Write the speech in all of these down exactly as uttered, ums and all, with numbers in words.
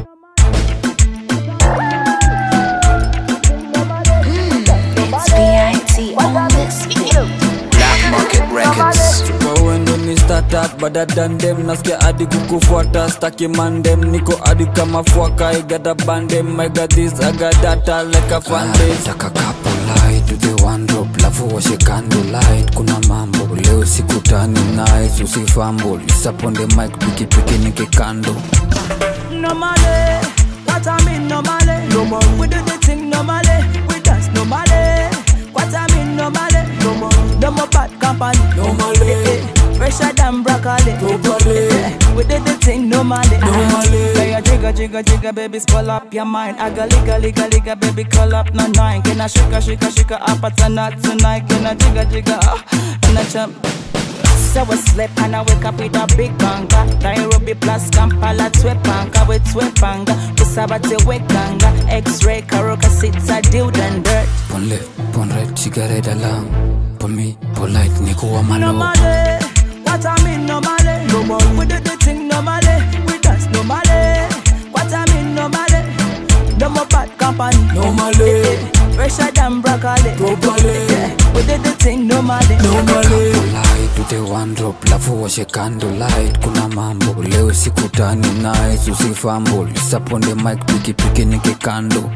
Better than them, nasikia adi kukufuata. Staki mandem, niko adi kama fuaka. I got a bandem, I got this, I got data like a fan base. Taka couple light to the one drop, lafu washe candle light. Kuna mambo, leo sikutani nice, usifumble. Isap on the mic, piki piki niki kando. Normally, what I mean normally, no more. We do the thing normally, we dance normally. What I mean normally, no more. No more bad company, Normally. Fresher than broccoli, Properly. We did the thing normally. Normally. Lay a jigga jigga jigga, baby, skull up your mind. I got liga liga liga, baby, call up no nine. Can I shika shika shika up at tonight tonight? Can I jigga jigga ah, and I jump. So I sleep and I wake up with a big banga. Nairobi plus Kampala twepanga with twepanga. Kusabate wekanga. X-ray karoka sits a dude and dirt. Pon left, pon right, cigarette alarm. Pon me, polite, niko wa malo. Normally, what I mean normally, no more. We do the thing normally, we dance normally. What I mean normally, no more bad company. Normally. Fresher than broccoli, Properly. We did the thing normally. Normally. Couple light to the one drop, lafu washe candle light. Kuna mambo, leo sikutani nice, usifumble. Isap on the mic, piki piki niki kando.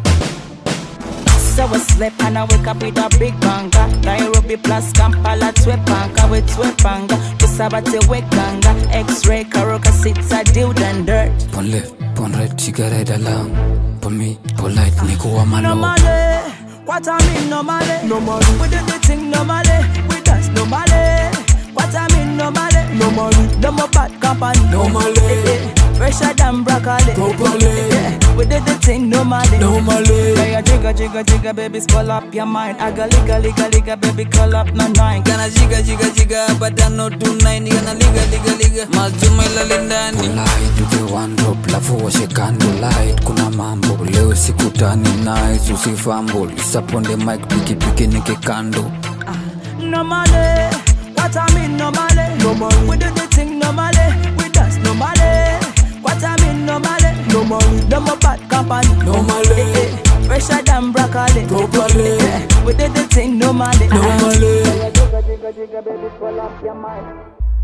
So I sleep and I wake up with a big banga. Nairobi plus Kampala twepanga with twepanga. Kusabate wekanga. X-ray karoka sits a dude and dirt. Pon left, pon right, cigarette alarm. Pon me, polite, niko wa malo. Normally, what I mean normally, Normally. we do the thing normally, we dance normally. What I mean normally, Normally. no more bad company. Normally. Fresher than broccoli, Properly. we did the thing normally. Normally. Lay a jigga jigga jigga, baby, skull up your mind. I got liga liga liga, baby, call up no nine. Gonna jigga jigga jigga, but I no do nine. Gonna liga liga liga, majuma ilalindani. Light to the one drop, lafu washe candle light. Kuna mambo, leo sikutani nice, usifumble. Isap on the mic, piki piki niki kando. Normally, what I mean normally, Normally. we do the thing normally, we dance normally. What I mean normally, Normally. no more bad company. Normally. Fresher than broccoli, Properly. we did the thing normally. Normally. Jigga jigga jigga, baby, pull up your mind.